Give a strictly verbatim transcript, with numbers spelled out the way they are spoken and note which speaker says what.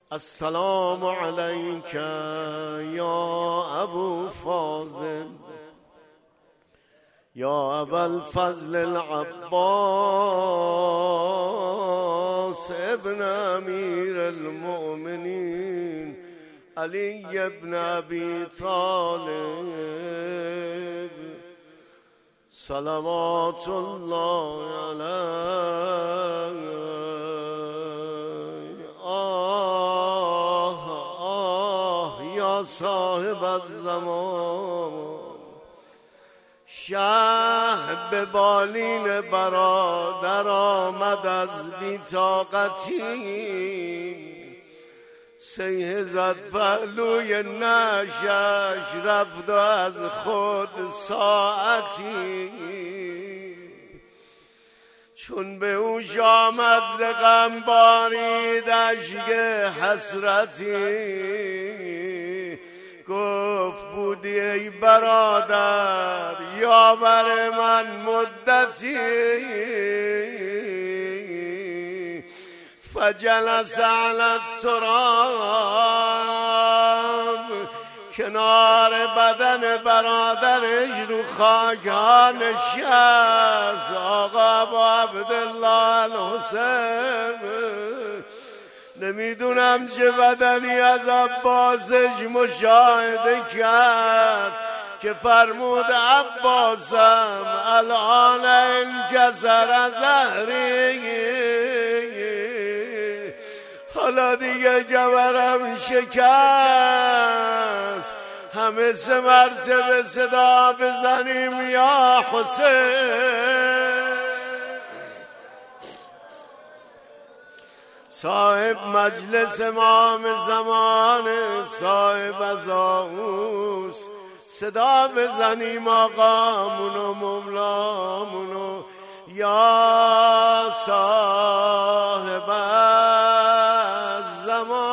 Speaker 1: السلام علیک یا ابو فاضل یا ابا الفضل العباس ابن امیر المؤمنین علی ابن ابی طالب صلوات الله علیه. آه آه یا صاحب الزمان، شه به بالین برادر آمد از بی‌طاقتی، سیه زد پهلوی نشش رفت از خود ساعتی، چون به اوش آمد ز غم بارید اشک حسرتی، گفت بودی ای برادر یاور من مدتی، فجلس علی التراب، کنار بدن برادرش رو خاک ها نشست. آقا با عبدالله الحسین، نمیدونم چه بدنی از عباسش مشاهده کرد که فرمود عباسم الان انکسر ظهری، حالا دیگه جبرم شکست، همه سه مرتبه صدا بزنیم یا حسین. صاحب مجلس امام زمان، صاحب از آغوس، صدا بزنیم آقامون و مولامونو یا صاحب الزمان.